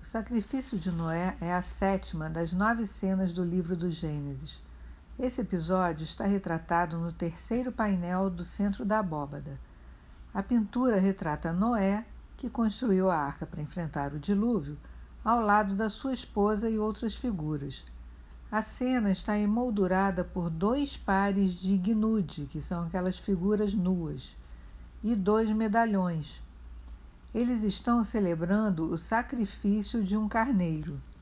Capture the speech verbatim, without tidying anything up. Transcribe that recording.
sacrifício de Noé é a sétima das nove cenas do livro do Gênesis. Esse episódio está retratado no terceiro painel do centro da abóbada. A pintura retrata Noé, que construiu a arca para enfrentar o dilúvio, ao lado da sua esposa e outras figuras. A cena está emoldurada por dois pares de gnude, que são aquelas figuras nuas, e dois medalhões. Eles estão celebrando o sacrifício de um carneiro.